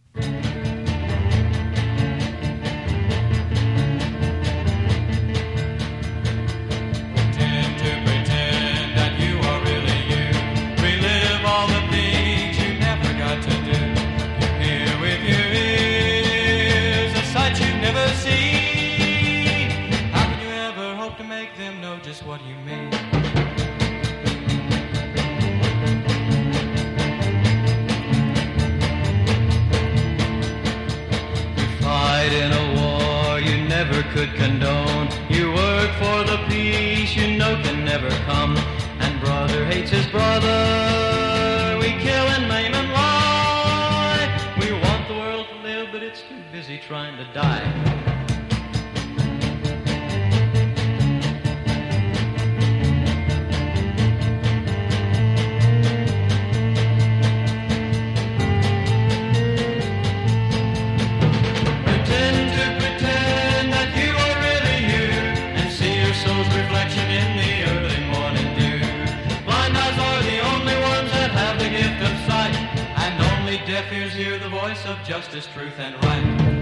What you mean. You fight in a war you never could condone. You work for the peace you know can never come. And brother hates his brother. We kill and maim and lie. We want the world to live, but it's too busy trying to die. Deaf ears hear the voice of justice, truth, and right.